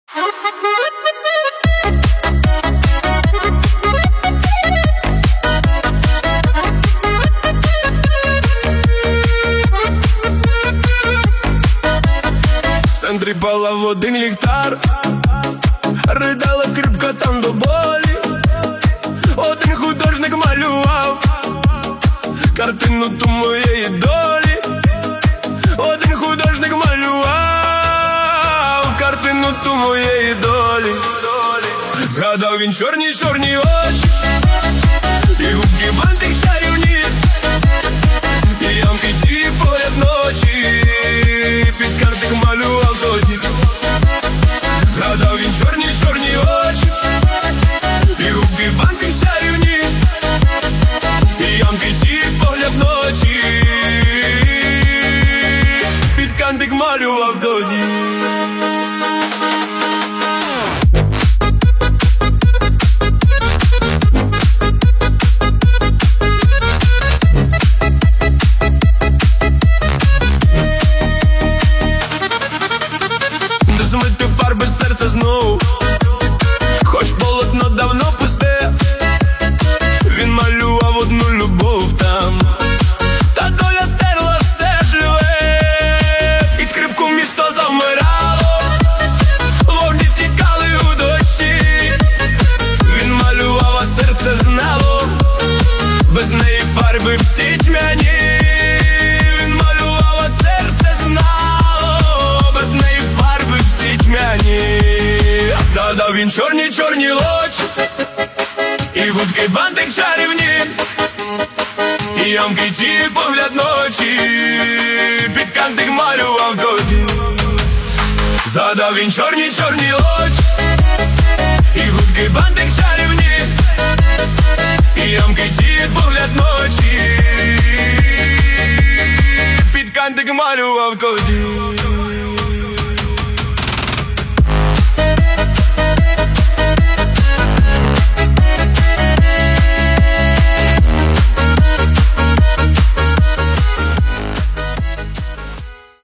В центрі палав один ліхтар, ридала скрипка там до болі. Один художник малював картину ту моєї долі. Один художник малював картину ту моєї долі. Згадав він чорні очі і губки бантик чарівні, і ямки ті погляд ночі, під картик малював тоді. Згадав він чорні очі і губки бантик чарівні, і ямки ті погляд ночі, під картик малював тоді. Змити фарби серце знов, хоч полотно давно пусте. Він малював одну любов там, та доля стерла все живе. Під скрипку місто завмирало, вогні тікали у дощі. Він малював, а серце знало, без неї фарби всі тьмяні. Він малював, а серце знало, без неї фарби всі тьмяні. Згадав він чорні очі і гудки бантик чарівні, і ямки ті погляд ночі, під кантик малював тоді. Згадав він чорні очі і гудки бантик чарівні, і ямки ті погляд ночі, під кантик малював тоді.